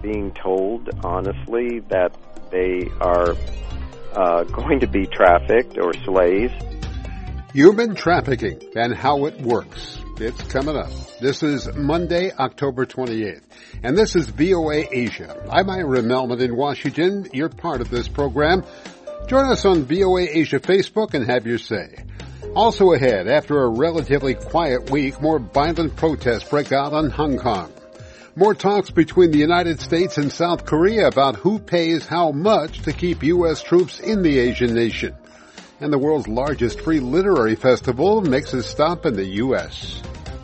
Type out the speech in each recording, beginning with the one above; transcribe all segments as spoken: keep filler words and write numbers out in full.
being told honestly that they are uh, going to be trafficked or slaves. Human trafficking and how it works. It's coming up. This is Monday, October twenty-eighth, and this is V O A Asia. I'm Ira Melman in Washington. You're part of this program. Join us on V O A Asia Facebook and have your say. Also ahead, after a relatively quiet week, more violent protests break out in Hong Kong. More talks between the United States and South Korea about who pays how much to keep U S troops in the Asian nation. And the world's largest free literary festival makes a stop in the U S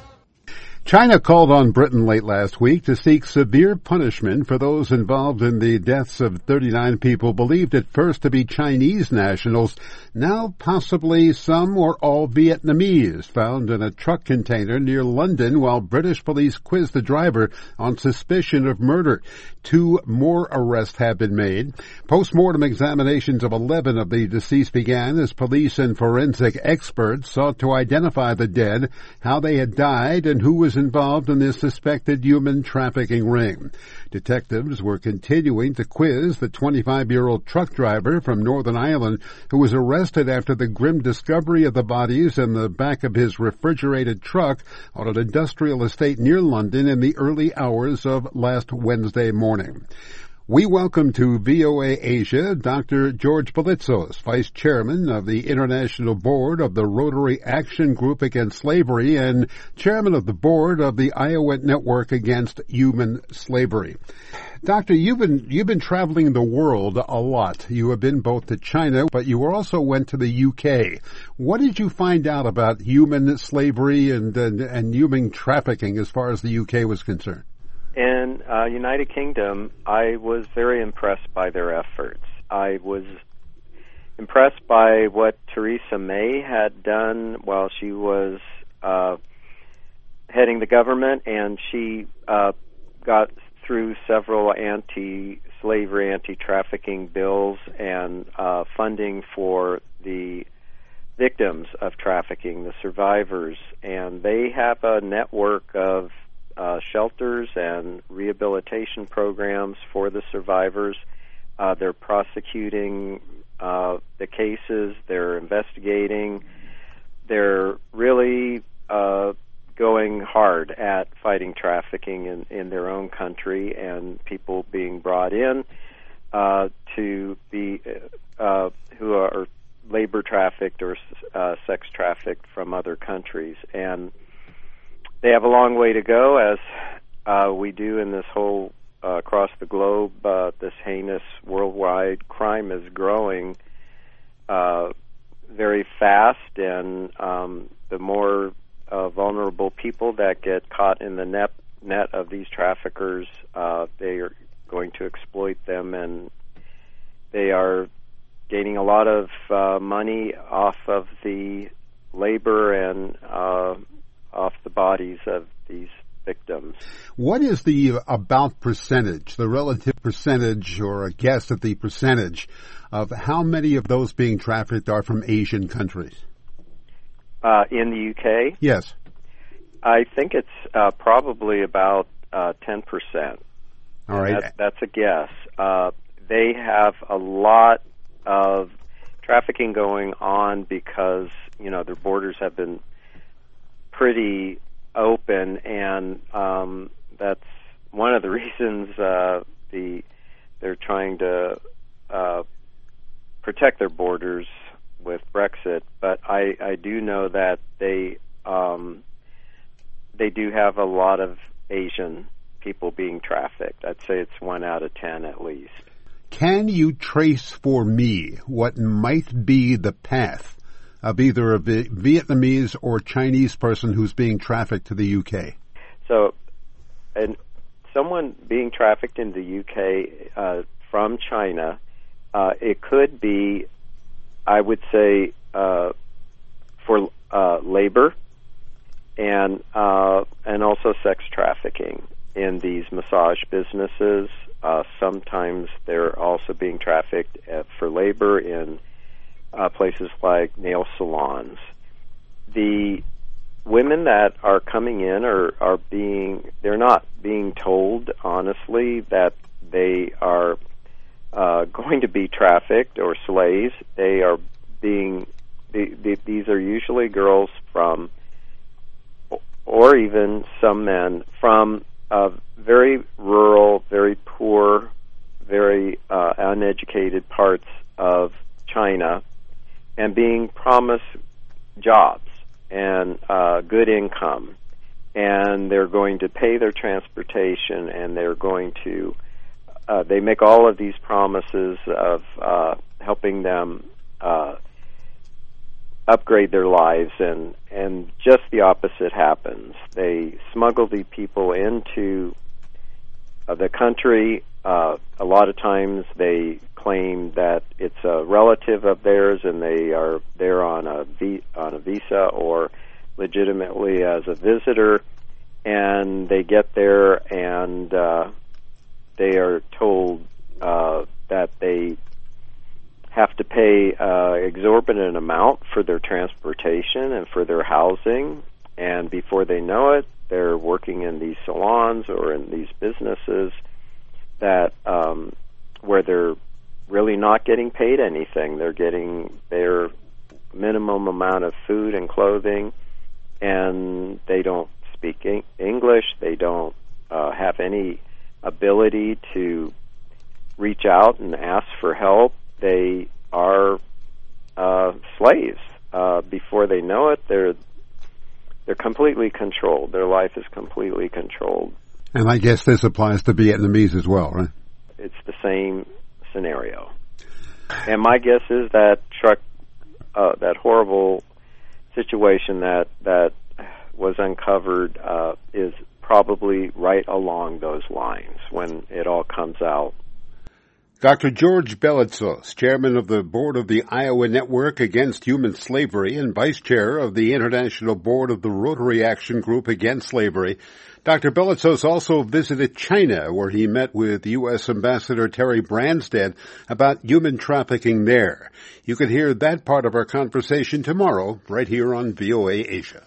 China called on Britain late last week to seek severe punishment for those involved in the deaths of thirty-nine people believed at first to be Chinese nationals, now possibly some or all Vietnamese, found in a truck container near London while British police quizzed the driver on suspicion of murder. Two more arrests have been made. Post-mortem examinations of eleven of the deceased began as police and forensic experts sought to identify the dead, how they had died, and who was involved in this suspected human trafficking ring. Detectives were continuing to quiz the twenty-five-year-old truck driver from Northern Ireland who was arrested after the grim discovery of the bodies in the back of his refrigerated truck on an industrial estate near London in the early hours of last Wednesday morning. We welcome to V O A Asia Doctor George Bolitzos, Vice Chairman of the International Board of the Rotary Action Group Against Slavery and Chairman of the Board of the Iowa Network Against Human Slavery. Doctor, you've been you've been traveling the world a lot. You have been both to China, but you also went to the U K. What did you find out about human slavery and and, and human trafficking as far as the U K was concerned? In uh, United Kingdom, I was very impressed by their efforts. I was impressed by what Theresa May had done while she was uh, heading the government, and she uh, got through several anti-slavery, anti-trafficking bills and uh, funding for the victims of trafficking, the survivors, and they have a network of Uh, shelters and rehabilitation programs for the survivors. Uh, they're prosecuting uh, the cases. They're investigating. They're really uh, going hard at fighting trafficking in, in their own country and people being brought in uh, to be uh, who are labor trafficked or uh, sex trafficked from other countries. And they have a long way to go, as uh, we do in this whole, uh, across the globe. Uh, this heinous worldwide crime is growing uh, very fast, and um, the more uh, vulnerable people that get caught in the net, net of these traffickers, uh, they are going to exploit them, and they are gaining a lot of uh, money off of the labor and uh off the bodies of these victims. What is the about percentage, the relative percentage, or a guess at the percentage of how many of those being trafficked are from Asian countries? Uh, in the U K? Yes. I think it's uh, probably about uh, ten percent. All right. That, that's a guess. Uh, they have a lot of trafficking going on because, you know, their borders have been pretty open, and um, that's one of the reasons uh, the they're trying to uh, protect their borders with Brexit. But I, I do know that they um, they do have a lot of Asian people being trafficked. I'd say it's one out of ten at least. Can you trace for me what might be the path of either a Vietnamese or Chinese person who's being trafficked to the U K? So, and someone being trafficked in the U K uh, from China, uh, it could be, I would say, uh, for uh, labor and uh, and also sex trafficking in these massage businesses. Uh, sometimes they're also being trafficked uh, for labor in Uh, places like nail salons. The women that are coming in are, are being, they're not being told honestly that they are uh, going to be trafficked or slaves. They are being, the, the, these are usually girls from, or even some men from uh, very rural, very poor, very uh, uneducated parts of China, and being promised jobs and uh, good income, and they're going to pay their transportation, and they're going to uh, they make all of these promises of uh, helping them uh, upgrade their lives, and and just the opposite happens. They smuggle the people into uh, the country. Uh, a lot of times they claim that it's a relative of theirs, and they are there on a vi- on a visa or legitimately as a visitor, and they get there and uh, they are told uh, that they have to pay uh, exorbitant amount for their transportation and for their housing, and before they know it, they're working in these salons or in these businesses that um, where they're really not getting paid anything. They're getting their minimum amount of food and clothing, and they don't speak English. They don't uh, have any ability to reach out and ask for help. They are uh, slaves. Uh, before they know it, they're they're completely controlled. Their life is completely controlled. And I guess this applies to Vietnamese as well, right? It's the same scenario. And my guess is that truck, uh, that horrible situation that that was uncovered uh, is probably right along those lines when it all comes out. Doctor George Belitsos, chairman of the board of the Iowa Network Against Human Slavery and vice chair of the International Board of the Rotary Action Group Against Slavery. Doctor Belitsos also visited China, where he met with U S Ambassador Terry Branstad about human trafficking there. You can hear that part of our conversation tomorrow, right here on V O A Asia.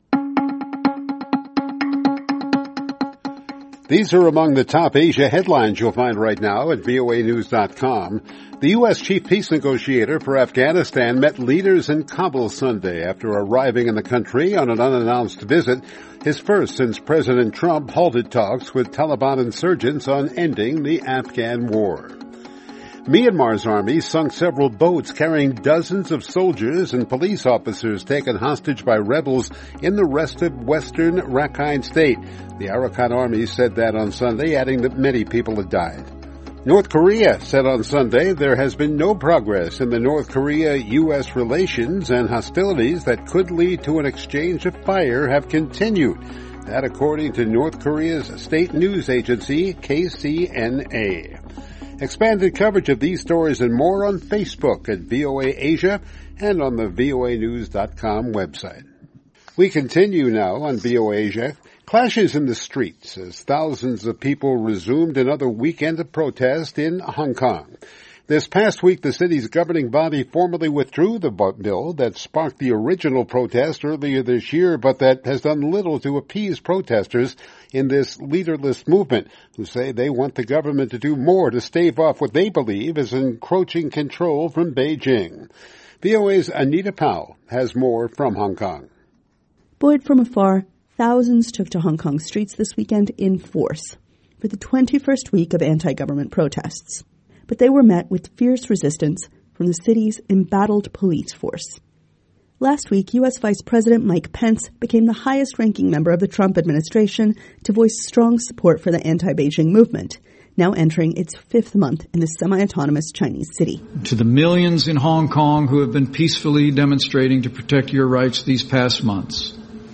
These are among the top Asia headlines you'll find right now at V O A news dot com. The U S chief peace negotiator for Afghanistan met leaders in Kabul Sunday after arriving in the country on an unannounced visit, his first since President Trump halted talks with Taliban insurgents on ending the Afghan war. Myanmar's army sunk several boats carrying dozens of soldiers and police officers taken hostage by rebels in the rest of western Rakhine State. The Arakan army said that on Sunday, adding that many people had died. North Korea said on Sunday there has been no progress in the North Korea-U S relations, and hostilities that could lead to an exchange of fire have continued. That according to North Korea's state news agency, K C N A. Expanded coverage of these stories and more on Facebook at V O A Asia and on the V O A news dot com website. We continue now on V O A Asia. Clashes in the streets as thousands of people resumed another weekend of protest in Hong Kong. This past week, the city's governing body formally withdrew the bill that sparked the original protest earlier this year, but that has done little to appease protesters in this leaderless movement, who say they want the government to do more to stave off what they believe is encroaching control from Beijing. V O A's Anita Powell has more from Hong Kong. Buoyed from afar, thousands took to Hong Kong streets this weekend in force for the twenty-first week of anti-government protests. But they were met with fierce resistance from the city's embattled police force. Last week, U S Vice President Mike Pence became the highest-ranking member of the Trump administration to voice strong support for the anti-Beijing movement, now entering its fifth month in the semi-autonomous Chinese city. To the millions in Hong Kong who have been peacefully demonstrating to protect your rights these past months,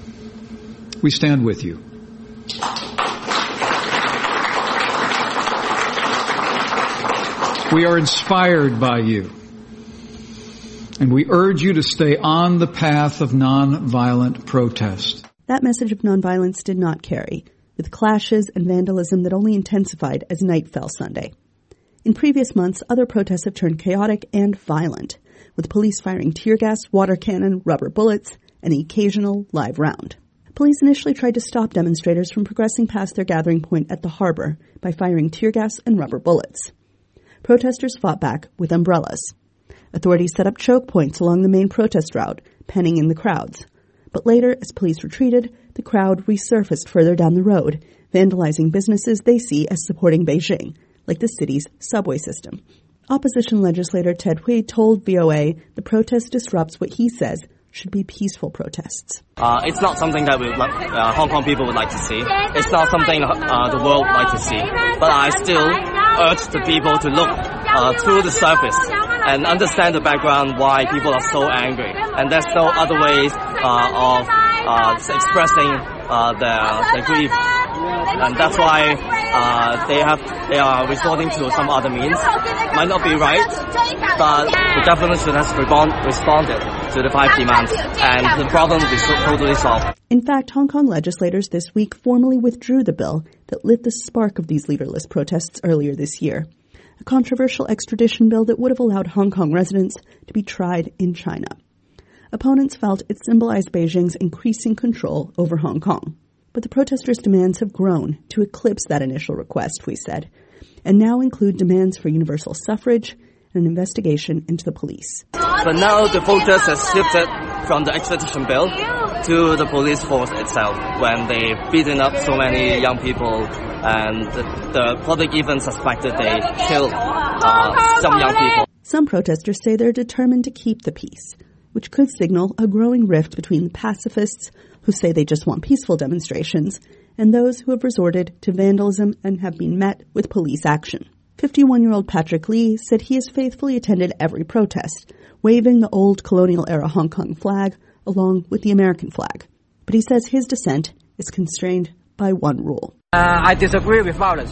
we stand with you. We are inspired by you, and we urge you to stay on the path of nonviolent protest. That message of nonviolence did not carry, with clashes and vandalism that only intensified as night fell Sunday. In previous months, other protests have turned chaotic and violent, with police firing tear gas, water cannon, rubber bullets, and the occasional live round. Police initially tried to stop demonstrators from progressing past their gathering point at the harbor by firing tear gas and rubber bullets. Protesters fought back with umbrellas. Authorities set up choke points along the main protest route, penning in the crowds. But later, as police retreated, the crowd resurfaced further down the road, vandalizing businesses they see as supporting Beijing, like the city's subway system. Opposition legislator Ted Hui told V O A the protest disrupts what he says should be peaceful protests. Uh, it's not something that we, uh, Hong Kong people would like to see. It's not something uh, the world would like to see. But I still urge the people to look uh, through the surface and understand the background why people are so angry. And there's no other ways uh, of uh, expressing uh, their, their grief. And that's why uh, they have they are resorting to some other means. Might not be right, but the government should have respond, responded to the five demands, and the problem will be totally solved. In fact, Hong Kong legislators this week formally withdrew the bill that lit the spark of these leaderless protests earlier this year, a controversial extradition bill that would have allowed Hong Kong residents to be tried in China. Opponents felt it symbolized Beijing's increasing control over Hong Kong. But the protesters' demands have grown to eclipse that initial request, we said, and now include demands for universal suffrage and an investigation into the police. But now the focus has shifted from the extradition bill to the police force itself when they've beaten up so many young people, and the, the public even suspected they killed uh, some young people. Some protesters say they're determined to keep the peace, which could signal a growing rift between the pacifists who say they just want peaceful demonstrations, and those who have resorted to vandalism and have been met with police action. fifty-one-year-old Patrick Lee said he has faithfully attended every protest, waving the old colonial-era Hong Kong flag along with the American flag. But he says his dissent is constrained by one rule. Uh, I disagree with violence.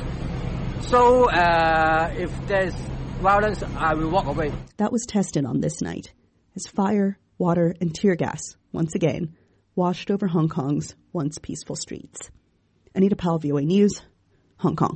So uh, if there's violence, I will walk away. That was tested on this night, as fire, water, and tear gas, once again, washed over Hong Kong's once peaceful streets. Anita Powell, V O A News, Hong Kong.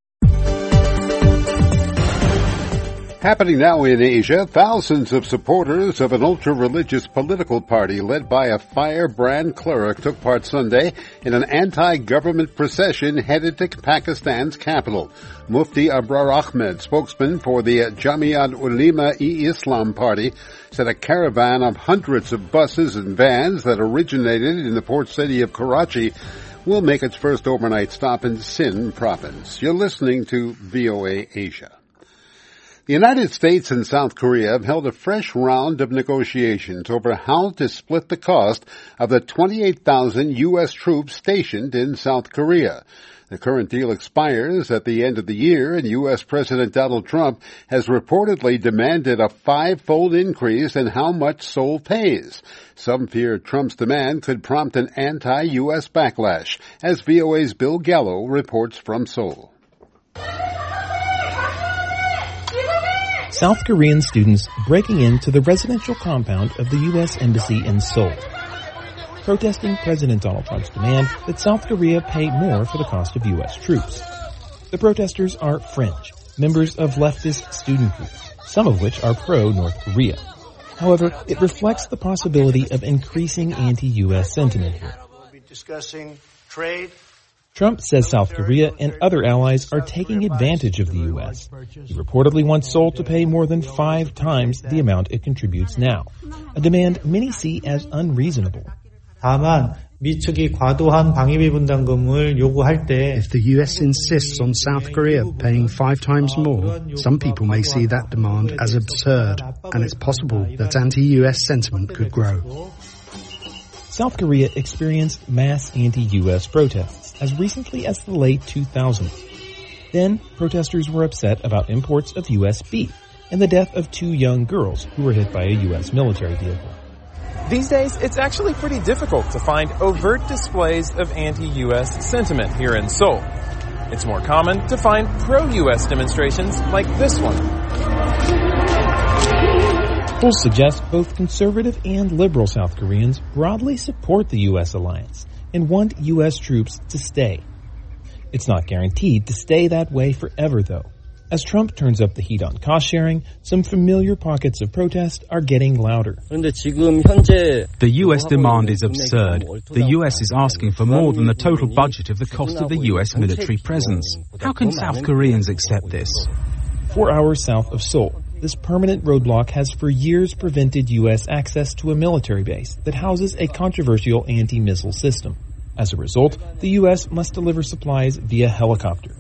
Happening now in Asia, thousands of supporters of an ultra-religious political party led by a firebrand cleric took part Sunday in an anti-government procession headed to Pakistan's capital. Mufti Abrar Ahmed, spokesman for the Jamiat Ulema-e-Islam party, said a caravan of hundreds of buses and vans that originated in the port city of Karachi will make its first overnight stop in Sindh province. You're listening to V O A Asia. The United States and South Korea have held a fresh round of negotiations over how to split the cost of the twenty-eight thousand U S troops stationed in South Korea. The current deal expires at the end of the year, and U S President Donald Trump has reportedly demanded a five-fold increase in how much Seoul pays. Some fear Trump's demand could prompt an anti-U S backlash, as V O A's Bill Gallo reports from Seoul. South Korean students breaking into the residential compound of the U S Embassy in Seoul, protesting President Donald Trump's demand that South Korea pay more for the cost of U S troops. The protesters are fringe, members of leftist student groups, some of which are pro-North Korea. However, it reflects the possibility of increasing anti-U S sentiment here. We'll be discussing trade. Trump says South Korea and other allies are taking advantage of the U S. He reportedly wants Seoul to pay more than five times the amount it contributes now, a demand many see as unreasonable. 다만 미측이 과도한 방위비 분담금을 요구할 때 If the U S insists on South Korea paying five times more, some people may see that demand as absurd, and it's possible that anti-U S sentiment could grow. South Korea experienced mass anti-U S protests as recently as the late two thousands. Then, protesters were upset about imports of U S beef and the death of two young girls who were hit by a U S military vehicle. These days, it's actually pretty difficult to find overt displays of anti-U S sentiment here in Seoul. It's more common to find pro-U S demonstrations like this one. Polls suggest both conservative and liberal South Koreans broadly support the U S alliance and want U S troops to stay. It's not guaranteed to stay that way forever, though. As Trump turns up the heat on cost-sharing, some familiar pockets of protest are getting louder. The U S demand is absurd. The U S is asking for more than the total budget of the cost of the U S military presence. How can South Koreans accept this? Four hours south of Seoul, this permanent roadblock has for years prevented U S access to a military base that houses a controversial anti-missile system. As a result, the U S must deliver supplies via helicopter.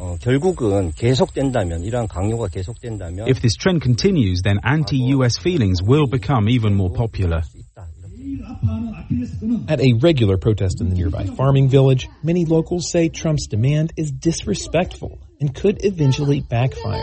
If this trend continues, then anti-U S feelings will become even more popular. At a regular protest in the nearby farming village, many locals say Trump's demand is disrespectful and could eventually backfire.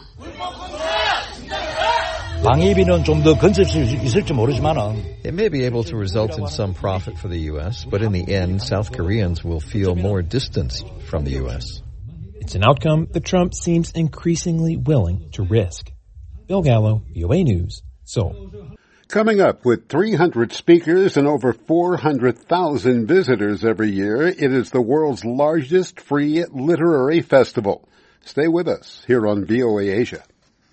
It may be able to result in some profit for the U S, but in the end, South Koreans will feel more distanced from the U S. It's an outcome that Trump seems increasingly willing to risk. Bill Gallo, V O A News, Seoul. Coming up, with three hundred speakers and over four hundred thousand visitors every year, it is the world's largest free literary festival. Stay with us here on V O A Asia.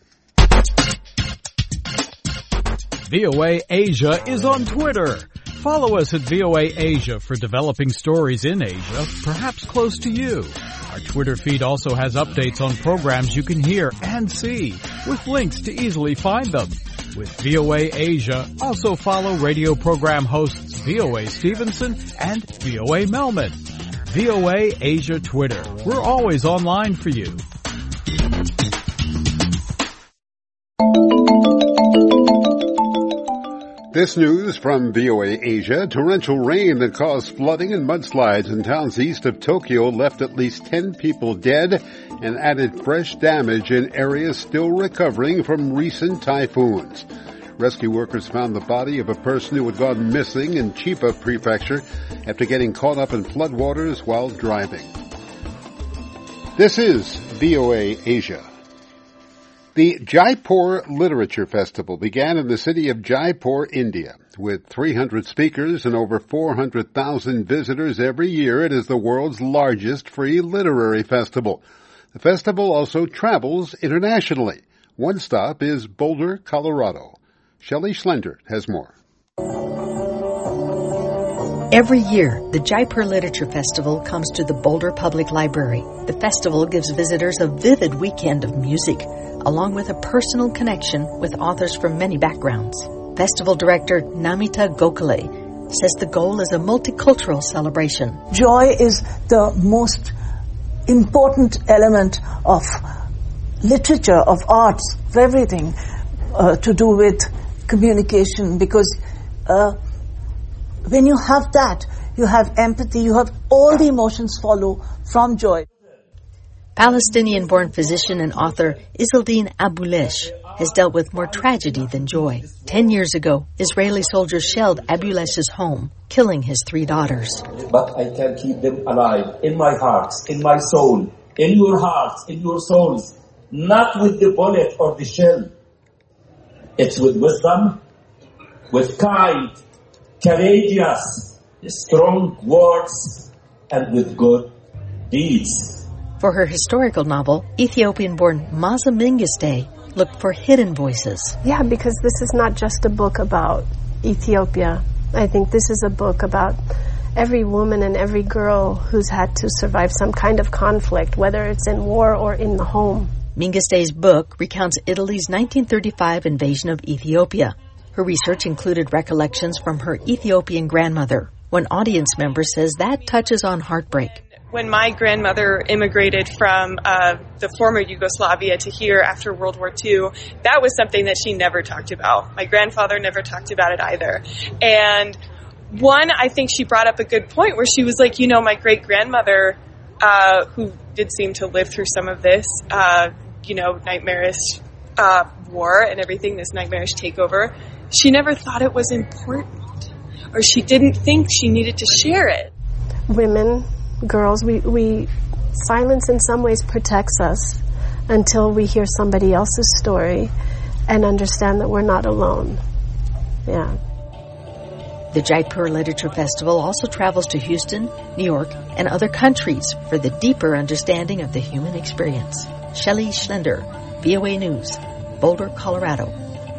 V O A Asia is on Twitter. Follow us at V O A Asia for developing stories in Asia, perhaps close to you. Our Twitter feed also has updates on programs you can hear and see, with links to easily find them. With V O A Asia, also follow radio program hosts V O A Stevenson and V O A Melman. V O A Asia Twitter. We're always online for you. This news from V O A Asia. Torrential rain that caused flooding and mudslides in towns east of Tokyo left at least ten people dead and added fresh damage in areas still recovering from recent typhoons. Rescue workers found the body of a person who had gone missing in Chiba Prefecture after getting caught up in floodwaters while driving. This is V O A Asia. The Jaipur Literature Festival began in the city of Jaipur, India. With three hundred speakers and over four hundred thousand visitors every year, it is the world's largest free literary festival. The festival also travels internationally. One stop is Boulder, Colorado. Shelley Schlender has more. Every year, the Jaipur Literature Festival comes to the Boulder Public Library. The festival gives visitors a vivid weekend of music, along with a personal connection with authors from many backgrounds. Festival director Namita Gokhale says the goal is a multicultural celebration. Joy is the most important element of literature, of arts, of everything uh, to do with communication, because uh, when you have that, you have empathy, you have all the emotions follow from joy. Palestinian-born physician and author Izzeldin Abulesh has dealt with more tragedy than joy. Ten years ago, Israeli soldiers shelled Abulesh's home, killing his three daughters. But I can keep them alive in my heart, in my soul, in your hearts, in your souls, not with the bullet or the shell. It's with wisdom, with kind, courageous, strong words, and with good deeds. For her historical novel, Ethiopian-born Maza Mingiste looked for hidden voices. Yeah, because this is not just a book about Ethiopia. I think this is a book about every woman and every girl who's had to survive some kind of conflict, whether it's in war or in the home. Mingiste's book recounts Italy's nineteen thirty-five invasion of Ethiopia. Her research included recollections from her Ethiopian grandmother. One audience member says that touches on heartbreak. When my grandmother immigrated from uh, the former Yugoslavia to here after World War Two, that was something that she never talked about. My grandfather never talked about it either. And one, I think she brought up a good point where she was like, you know, my great-grandmother, uh, who did seem to live through some of this, uh, you know, nightmarish uh, war and everything, this nightmarish takeover, she never thought it was important, or she didn't think she needed to share it. Women, girls, we, we silence in some ways protects us until we hear somebody else's story and understand that we're not alone. Yeah. The Jaipur Literature Festival also travels to Houston, New York, and other countries for the deeper understanding of the human experience. Shelley Schlender, V O A News, Boulder, Colorado.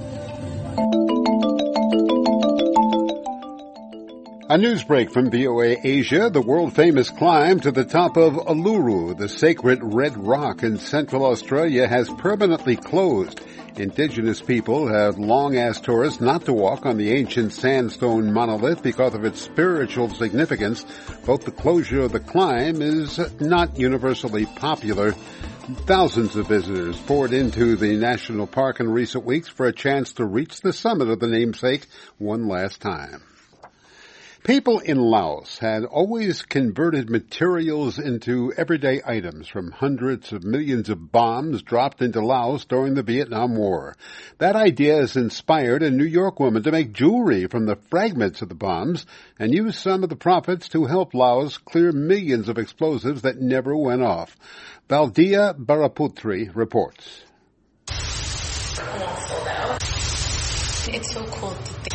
A news break from V O A Asia. The world-famous climb to the top of Uluru, the sacred red rock in Central Australia, has permanently closed. Indigenous people have long asked tourists not to walk on the ancient sandstone monolith because of its spiritual significance. Both the closure of the climb is not universally popular. Thousands of visitors poured into the national park in recent weeks for a chance to reach the summit of the namesake one last time. People in Laos had always converted materials into everyday items from hundreds of millions of bombs dropped into Laos during the Vietnam War. That idea has inspired a New York woman to make jewelry from the fragments of the bombs and use some of the profits to help Laos clear millions of explosives that never went off. Valdia Baraputri reports. It's so cool to think.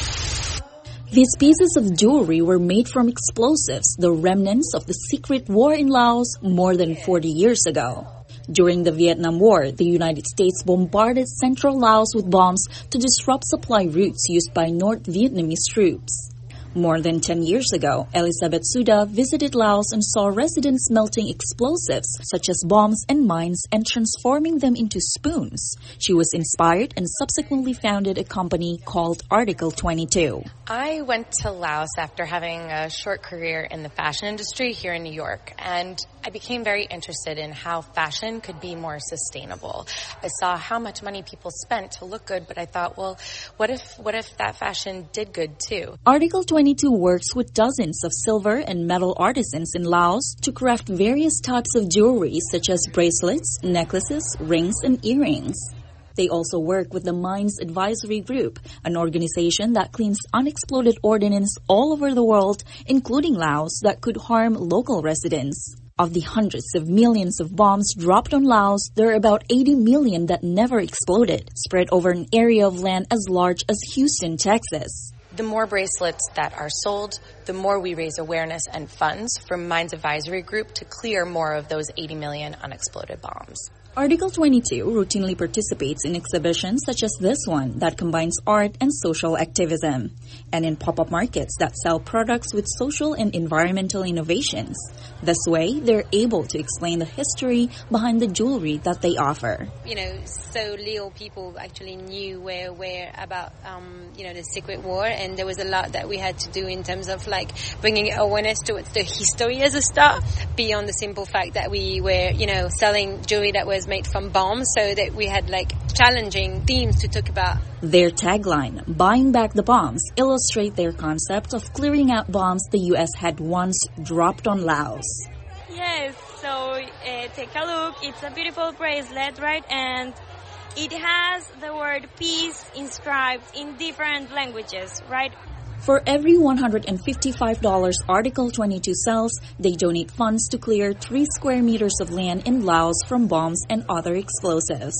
These pieces of jewelry were made from explosives, the remnants of the secret war in Laos more than forty years ago. During the Vietnam War, the United States bombarded central Laos with bombs to disrupt supply routes used by North Vietnamese troops. More than ten years ago, Elizabeth Suda visited Laos and saw residents melting explosives such as bombs and mines and transforming them into spoons. She was inspired and subsequently founded a company called Article twenty-two. I went to Laos after having a short career in the fashion industry here in New York, and I became very interested in how fashion could be more sustainable. I saw how much money people spent to look good, but I thought, well, what if what if that fashion did good too? Article twenty-two works with dozens of silver and metal artisans in Laos to craft various types of jewelry such as bracelets, necklaces, rings, and earrings. They also work with the Mines Advisory Group, an organization that cleans unexploded ordnance all over the world, including Laos, that could harm local residents. Of the hundreds of millions of bombs dropped on Laos, there are about eighty million that never exploded, spread over an area of land as large as Houston, Texas. The more bracelets that are sold, the more we raise awareness and funds from Mines Advisory Group to clear more of those eighty million unexploded bombs. Article twenty-two routinely participates in exhibitions such as this one that combines art and social activism, and in pop-up markets that sell products with social and environmental innovations. This way, they're able to explain the history behind the jewelry that they offer. You know, so little people actually knew where, where about, um, you know, the Secret War, and there was a lot that we had to do in terms of, like, bringing awareness towards the history as a start, beyond the simple fact that we were, you know, selling jewelry that was made from bombs, so that we had like challenging themes to talk about. Their tagline, "Buying Back the Bombs," illustrate their concept of clearing out bombs the U S had once dropped on Laos. Yes, so uh, take a look. It's a beautiful bracelet, right? And it has the word peace inscribed in different languages, right? For every one hundred fifty-five dollars Article twenty-two sells, they donate funds to clear three square meters of land in Laos from bombs and other explosives.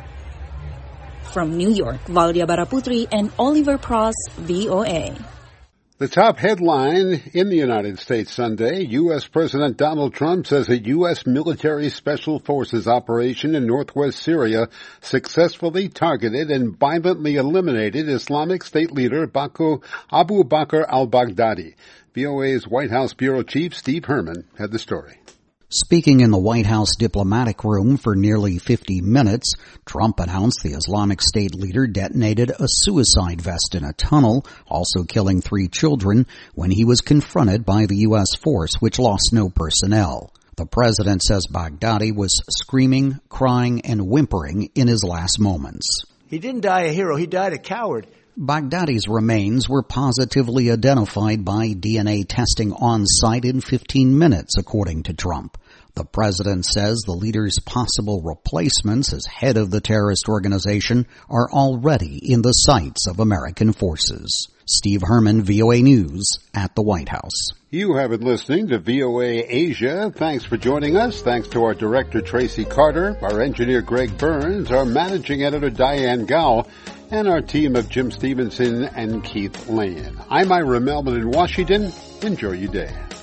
From New York, Valdia Baraputri and Oliver Pross, V O A. The top headline in the United States Sunday, U S. President Donald Trump says a U S military special forces operation in northwest Syria successfully targeted and violently eliminated Islamic State leader Baku Abu Bakr al-Baghdadi. V O A's White House Bureau Chief Steve Herman had the story. Speaking in the White House diplomatic room for nearly fifty minutes, Trump announced the Islamic State leader detonated a suicide vest in a tunnel, also killing three children, when he was confronted by the U S force, which lost no personnel. The president says Baghdadi was screaming, crying, and whimpering in his last moments. He didn't die a hero, he died a coward. Baghdadi's remains were positively identified by D N A testing on site in fifteen minutes, according to Trump. The president says the leader's possible replacements as head of the terrorist organization are already in the sights of American forces. Steve Herman, V O A News, at the White House. You have been listening to V O A Asia. Thanks for joining us. Thanks to our director, Tracy Carter, our engineer, Greg Burns, our managing editor, Diane Gowell, and our team of Jim Stevenson and Keith Lane. I'm Ira Melman in Washington. Enjoy your day.